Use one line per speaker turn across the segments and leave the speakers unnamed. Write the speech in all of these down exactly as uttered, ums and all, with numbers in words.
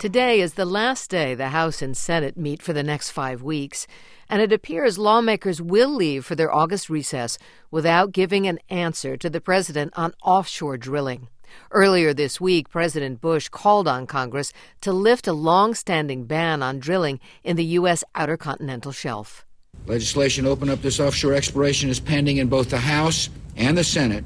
Today is the last day the House and Senate meet for the next five weeks, and it appears lawmakers will leave for their August recess without giving an answer to the president on offshore drilling. Earlier this week, President Bush called on Congress to lift a long-standing ban on drilling in the U S outer continental shelf.
Legislation to open up this offshore exploration is pending in both the House and the Senate,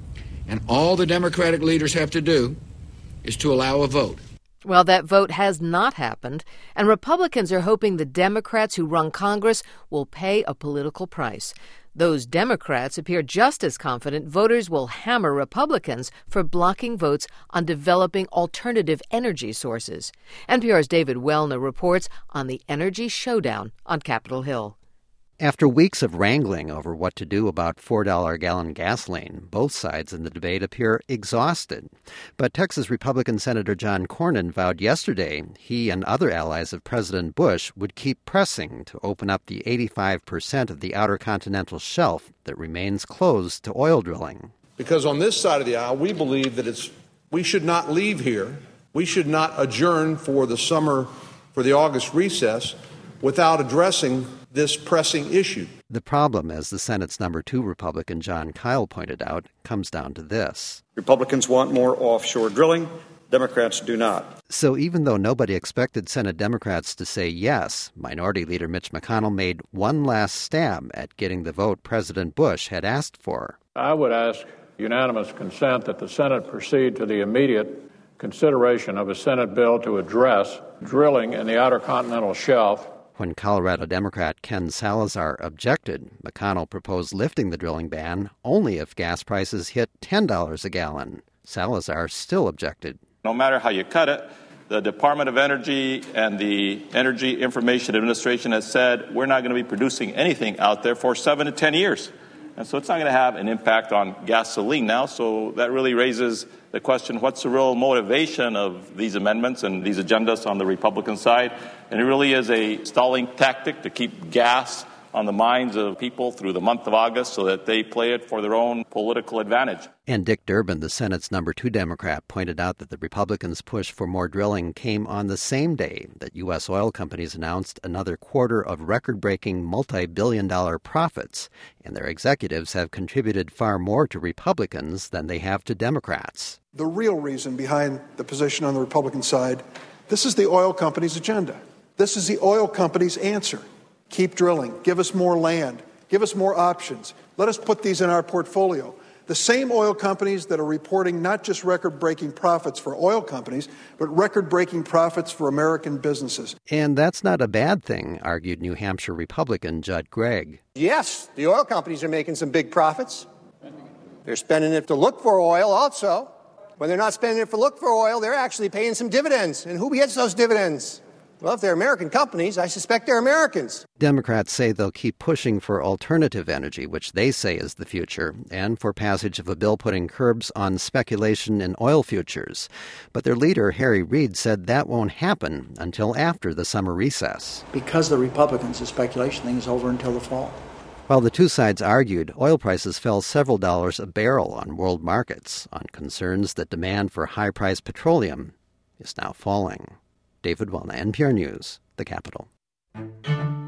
and all the Democratic leaders have to do is to allow a vote.
Well, that vote has not happened, and Republicans are hoping the Democrats who run Congress will pay a political price. Those Democrats appear just as confident voters will hammer Republicans for blocking votes on developing alternative energy sources. N P R's David Wellner reports on the energy showdown on Capitol Hill.
After weeks of wrangling over what to do about four dollars a gallon gasoline, both sides in the debate appear exhausted. But Texas Republican Senator John Cornyn vowed yesterday he and other allies of President Bush would keep pressing to open up the eighty-five percent of the outer continental shelf that remains closed to oil drilling.
Because on this side of the aisle, we believe that it's we should not leave here. We should not adjourn for the summer, for the August recess, without addressing this pressing issue.
The problem, as the Senate's number two Republican Jon Kyl pointed out, comes down to this.
Republicans want more offshore drilling. Democrats do not.
So even though nobody expected Senate Democrats to say yes, Minority Leader Mitch McConnell made one last stab at getting the vote President Bush had asked for.
I would ask unanimous consent that the Senate proceed to the immediate consideration of a Senate bill to address drilling in the outer continental shelf.
When Colorado Democrat Ken Salazar objected, McConnell proposed lifting the drilling ban only if gas prices hit ten dollars a gallon. Salazar still objected.
No matter how you cut it, the Department of Energy and the Energy Information Administration has said we're not going to be producing anything out there for seven to ten years. And so it's not going to have an impact on gasoline now. So that really raises the question, what's the real motivation of these amendments and these agendas on the Republican side? And it really is a stalling tactic to keep gas on the minds of people through the month of August so that they play it for their own political advantage.
And Dick Durbin, the Senate's number two Democrat, pointed out that the Republicans' push for more drilling came on the same day that U S oil companies announced another quarter of record-breaking multi-billion dollar profits, and their executives have contributed far more to Republicans than they have to Democrats.
The real reason behind the position on the Republican side, this is the oil companies' agenda. This is the oil companies' answer. Keep drilling. Give us more land. Give us more options. Let us put these in our portfolio. The same oil companies that are reporting not just record-breaking profits for oil companies, but record-breaking profits for American businesses.
And that's not a bad thing, argued New Hampshire Republican Judd Gregg.
Yes, the oil companies are making some big profits. They're spending it to look for oil also. When they're not spending it for look for oil, they're actually paying some dividends. And who gets those dividends? Well, if they're American companies, I suspect they're Americans.
Democrats say they'll keep pushing for alternative energy, which they say is the future, and for passage of a bill putting curbs on speculation in oil futures. But their leader, Harry Reid, said that won't happen until after the summer recess.
Because the Republicans, the speculation thing is over until the fall.
While the two sides argued, oil prices fell several dollars a barrel on world markets on concerns that demand for high-priced petroleum is now falling. David Wellner, N P R News, the Capitol.